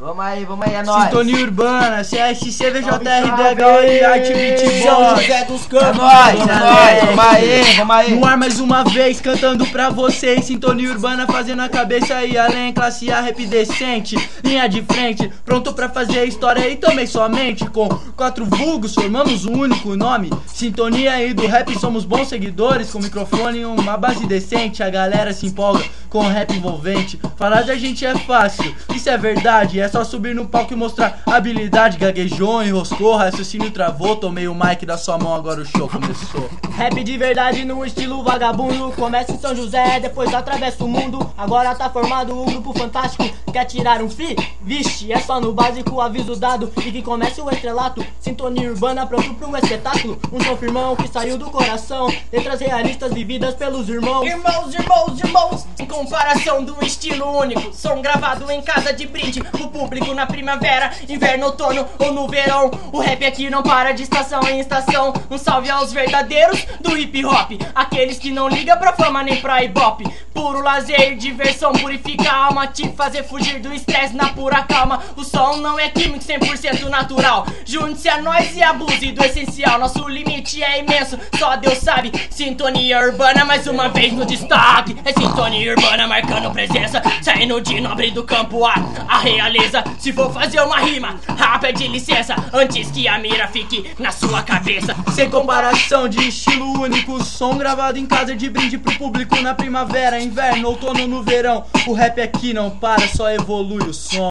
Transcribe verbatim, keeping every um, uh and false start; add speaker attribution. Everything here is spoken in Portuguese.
Speaker 1: Vamos aí, vamos aí, é nóis.
Speaker 2: Sintonia Urbana, C S C, V J R D H e Arte Beat
Speaker 1: São José dos Campos. É nóis, é nóis, vamos aí, vamos aí.
Speaker 2: No ar mais uma vez, cantando pra vocês. Sintonia Urbana fazendo a cabeça e além. Classe A, rap decente, linha de frente, pronto pra fazer história e também somente. Com quatro vulgos formamos um único nome. Sintonia aí do rap, somos bons seguidores. Com microfone e uma base decente, a galera se empolga com rap envolvente. Falar da gente é fácil, isso é verdade. É só subir no palco e mostrar habilidade. Gaguejou, enroscou, raciocínio travou. Tomei o mic da sua mão, agora o show começou.
Speaker 3: Rap de verdade no estilo vagabundo. Começa em São José, depois atravessa o mundo. Agora tá formado um grupo fantástico. Quer tirar um fi? Vixe, é só no básico, aviso dado. E que comece o estrelato. Sintonia Urbana pronto pro espetáculo. Um som firmão que saiu do coração. Letras realistas vividas pelos irmãos.
Speaker 4: Irmãos, irmãos, irmãos, em comparação do estilo único. Som gravado em casa de brinde pro público na primavera, inverno, outono ou no verão. O rap aqui não para de estação em estação. Um salve aos verdadeiros do hip hop, aqueles que não ligam pra fama nem pra ibope. Puro lazer, diversão, purifica a alma, te fazer fugir do estresse na pura calma. O som não é químico, cem por cento natural. Junte-se a nós e abuse do essencial. Nosso limite é imenso, só Deus sabe. Sintonia Urbana mais uma vez no destaque. É Sintonia Urbana marcando presença, saindo de nobre do campo a, a realeza. Se for fazer uma rima, ah, pede licença antes que a mira fique na sua cabeça.
Speaker 2: Sem comparação de estilo único. Som gravado em casa de brinde pro público na primavera, inverno, outono, no verão. O rap aqui não para, só evolui o som.